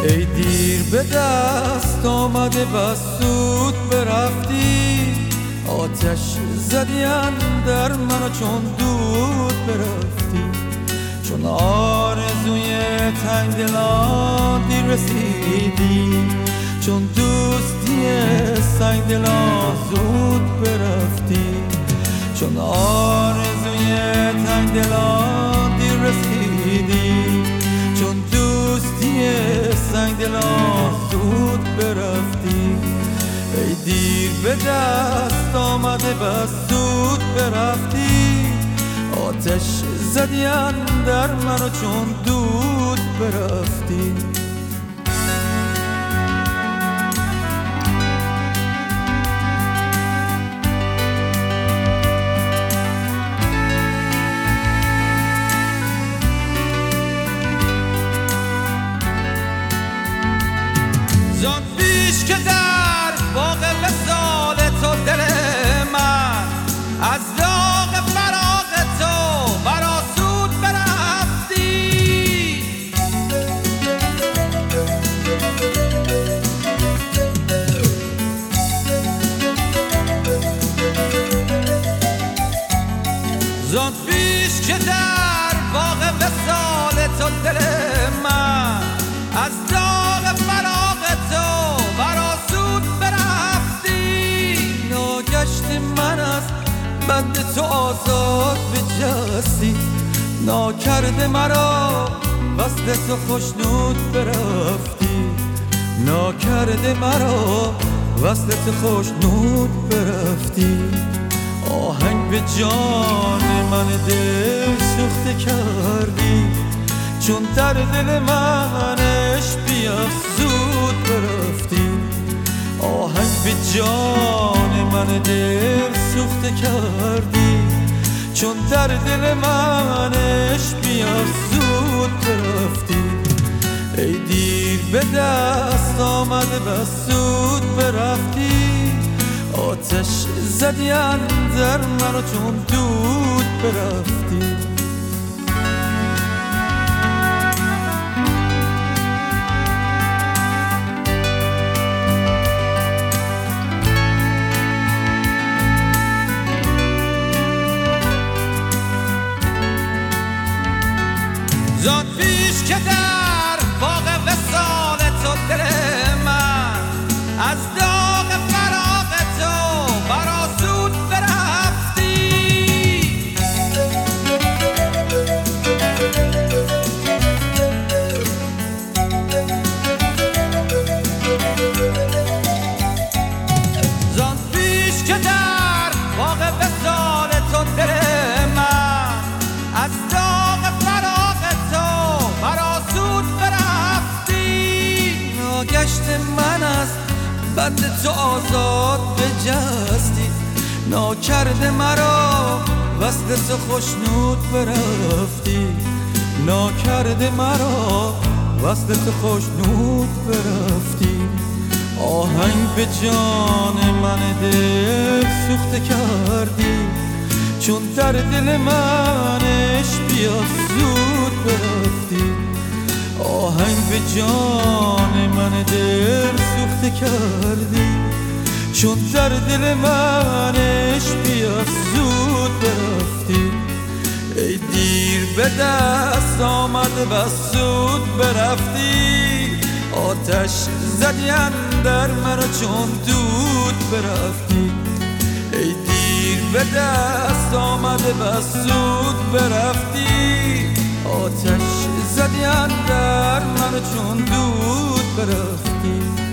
ای دیر به دست آمده بس زود برفتی، آتش زدی اندر من چون دود برفتی. چون آرزوی تنگ دلان دیر رسیدی، چون دوستی سنگ دلان زود برفتی. چون آرزوی تنگ دلان دیر رسیدی، چون دوستی سنگ دلان زود برفتی. ای دیر به دست آمده بس زود برفتی، آتش زدی اندر من چون دود برفتی. زان پیش که در باغ وصال تو دل من از داغ فراق تو برآسود برفتی. زان پیش که در باغ وصال تو دل من از داغ فراق تو برآسود برفتی. ناگشت من از بند تو آزاد بجستی، ناکرده مرا وصل تو خوشنود برفتی. ناکرده مرا وصل تو خوشنود برفتی. آهنگ به جان من دل سوخته کردی، چون در دل منش بیفزود برفتی. آهنگ به جان من دل سوخته کردی، چون در دل منش بیفزود برفتی. ای دیر به دست آمده بس زود برفتی، آتش زدی اندر من چون دود برفتی. زان پیش که در باغ وصال تو دل من از داغ فراق تو برآسود برفتی. زان پیش که در باغ وصال تو دل من از داغ فراق تو برآسود برفتی. ناگشت من از بند تو آزاد بجستی، ناکرده مرا وصل تو خوشنود برفتی. ناکرده مرا وصل تو خوشنود برفتی. آهنگ به جان من دل سوخته کردی، چون در دل منش بیفزود برفتی. آهنگ به جان من دل سوخته کردی، چون در دل منش بیفزود برفتی. ای دیر به دست آمده بس زود برفتی، آتش زدی اندر من چون دود برفتی. ای دیر به دست آمده بس زود برفتی، آتش زدی اندر من چون دود برفتی.